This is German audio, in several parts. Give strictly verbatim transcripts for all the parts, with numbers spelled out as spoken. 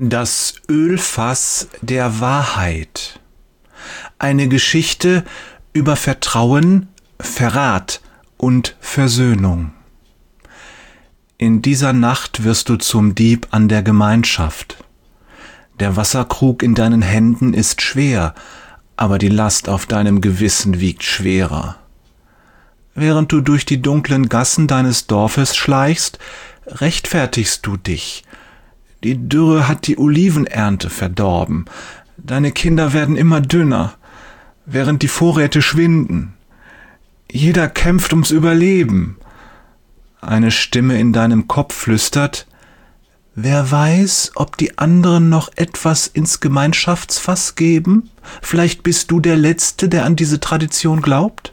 Das Ölfass der Wahrheit. Eine Geschichte über Vertrauen, Verrat und Versöhnung. In dieser Nacht wirst du zum Dieb an der Gemeinschaft. Der Wasserkrug in deinen Händen ist schwer, aber die Last auf deinem Gewissen wiegt schwerer. Während du durch die dunklen Gassen deines Dorfes schleichst, rechtfertigst du dich. Die Dürre hat die Olivenernte verdorben. Deine Kinder werden immer dünner, während die Vorräte schwinden. Jeder kämpft ums Überleben. Eine Stimme in deinem Kopf flüstert: Wer weiß, ob die anderen noch etwas ins Gemeinschaftsfass geben? Vielleicht bist du der Letzte, der an diese Tradition glaubt?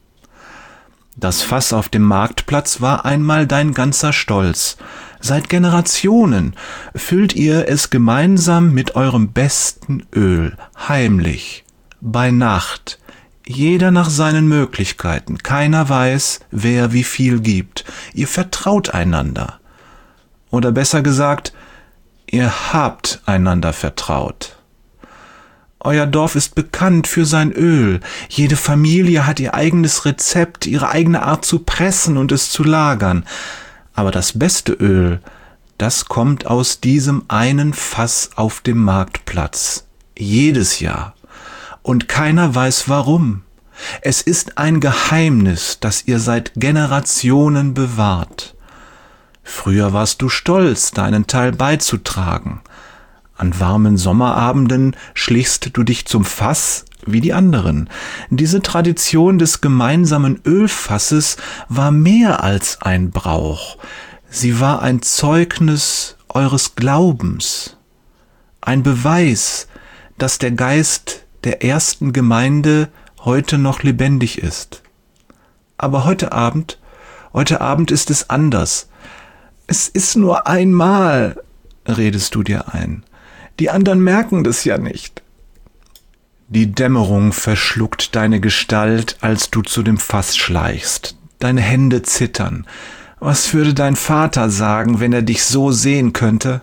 Das Fass auf dem Marktplatz war einmal dein ganzer Stolz. Seit Generationen füllt ihr es gemeinsam mit eurem besten Öl, heimlich, bei Nacht, jeder nach seinen Möglichkeiten. Keiner weiß, wer wie viel gibt. Ihr vertraut einander. Oder besser gesagt, ihr habt einander vertraut. Euer Dorf ist bekannt für sein Öl. Jede Familie hat ihr eigenes Rezept, ihre eigene Art zu pressen und es zu lagern. Aber das beste Öl, das kommt aus diesem einen Fass auf dem Marktplatz. Jedes Jahr. Und keiner weiß warum. Es ist ein Geheimnis, das ihr seit Generationen bewahrt. Früher warst du stolz, deinen Teil beizutragen. An warmen Sommerabenden schlichst du dich zum Fass wie die anderen. Diese Tradition des gemeinsamen Ölfasses war mehr als ein Brauch. Sie war ein Zeugnis eures Glaubens, ein Beweis, dass der Geist der ersten Gemeinde heute noch lebendig ist. Aber heute Abend, heute Abend ist es anders. Es ist nur einmal, redest du dir ein. Die anderen merken das ja nicht. Die Dämmerung verschluckt deine Gestalt, als du zu dem Fass schleichst. Deine Hände zittern. Was würde dein Vater sagen, wenn er dich so sehen könnte?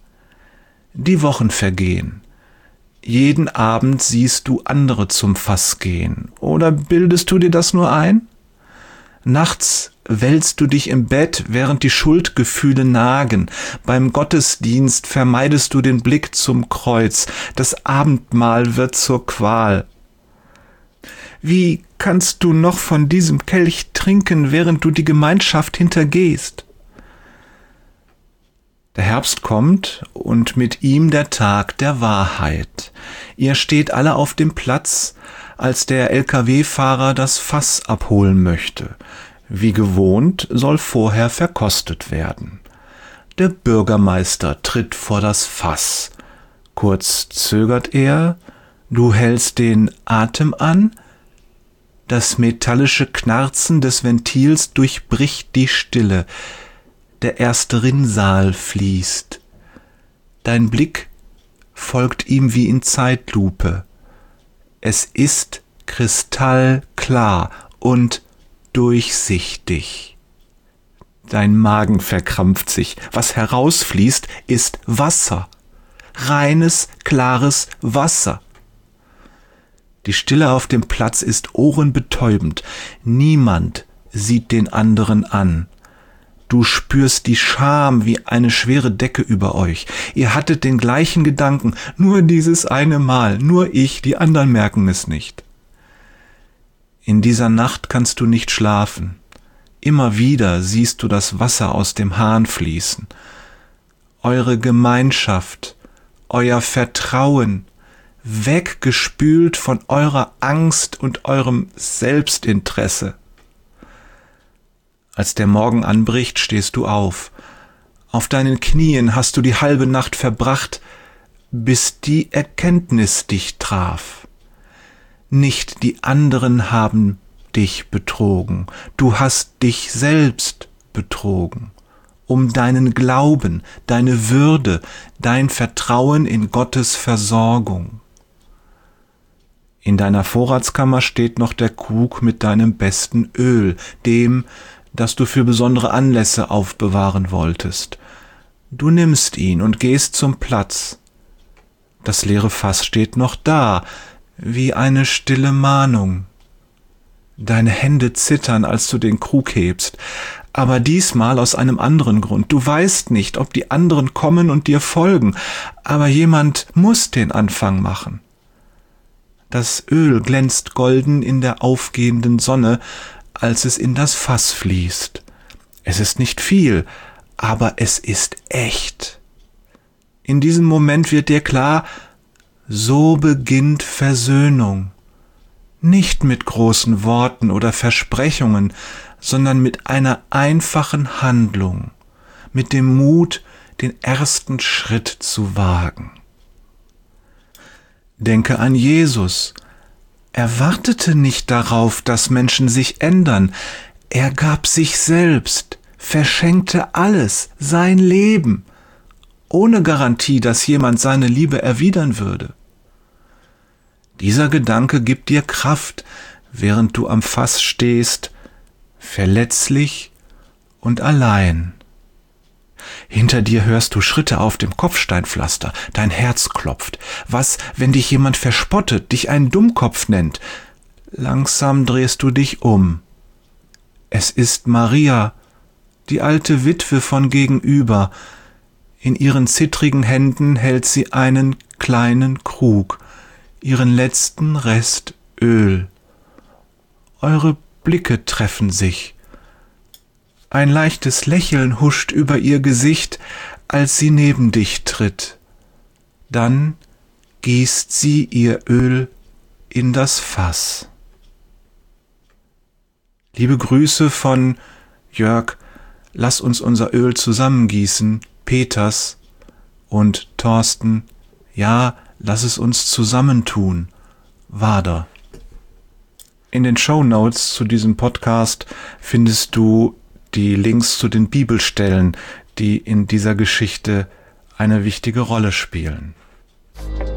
Die Wochen vergehen. Jeden Abend siehst du andere zum Fass gehen. Oder bildest du dir das nur ein? Nachts wälzt du dich im Bett, während die Schuldgefühle nagen. Beim Gottesdienst vermeidest du den Blick zum Kreuz. Das Abendmahl wird zur Qual. Wie kannst du noch von diesem Kelch trinken, während du die Gemeinschaft hintergehst? Der Herbst kommt und mit ihm der Tag der Wahrheit. Ihr steht alle auf dem Platz, als der L K W-Fahrer das Fass abholen möchte. Wie gewohnt soll vorher verkostet werden. Der Bürgermeister tritt vor das Fass. Kurz zögert er, du hältst den Atem an. Das metallische Knarzen des Ventils durchbricht die Stille. Der erste Rinnsal fließt. Dein Blick folgt ihm wie in Zeitlupe. Es ist kristallklar und durchsichtig. Dein Magen verkrampft sich. Was herausfließt, ist Wasser. Reines, klares Wasser. Die Stille auf dem Platz ist ohrenbetäubend. Niemand sieht den anderen an. Du spürst die Scham wie eine schwere Decke über euch. Ihr hattet den gleichen Gedanken, nur dieses eine Mal, nur ich, die anderen merken es nicht. In dieser Nacht kannst du nicht schlafen. Immer wieder siehst du das Wasser aus dem Hahn fließen. Eure Gemeinschaft, euer Vertrauen, weggespült von eurer Angst und eurem Selbstinteresse. Als der Morgen anbricht, stehst du auf. Auf deinen Knien hast du die halbe Nacht verbracht, bis die Erkenntnis dich traf. Nicht die anderen haben dich betrogen, du hast dich selbst betrogen, um deinen Glauben, deine Würde, dein Vertrauen in Gottes Versorgung. In deiner Vorratskammer steht noch der Krug mit deinem besten Öl, dem, das du für besondere Anlässe aufbewahren wolltest. Du nimmst ihn und gehst zum Platz. Das leere Fass steht noch da, wie eine stille Mahnung. Deine Hände zittern, als du den Krug hebst, aber diesmal aus einem anderen Grund. Du weißt nicht, ob die anderen kommen und dir folgen, aber jemand muss den Anfang machen. Das Öl glänzt golden in der aufgehenden Sonne, als es in das Fass fließt. Es ist nicht viel, aber es ist echt. In diesem Moment wird dir klar, so beginnt Versöhnung. Nicht mit großen Worten oder Versprechungen, sondern mit einer einfachen Handlung, mit dem Mut, den ersten Schritt zu wagen. Denke an Jesus. Er wartete nicht darauf, dass Menschen sich ändern. Er gab sich selbst, verschenkte alles, sein Leben, ohne Garantie, dass jemand seine Liebe erwidern würde. Dieser Gedanke gibt dir Kraft, während du am Fass stehst, verletzlich und allein. Hinter dir hörst du Schritte auf dem Kopfsteinpflaster, dein Herz klopft. Was, wenn dich jemand verspottet, dich einen Dummkopf nennt? Langsam drehst du dich um. Es ist Maria, die alte Witwe von gegenüber. In ihren zittrigen Händen hält sie einen kleinen Krug, ihren letzten Rest Öl. Eure Blicke treffen sich. Ein leichtes Lächeln huscht über ihr Gesicht, als sie neben dich tritt. Dann gießt sie ihr Öl in das Fass. Liebe Grüße von Jörg, lass uns unser Öl zusammengießen, Peters und Thorsten, ja, lass es uns zusammentun, Wader. In den Shownotes zu diesem Podcast findest du die Links zu den Bibelstellen, die in dieser Geschichte eine wichtige Rolle spielen.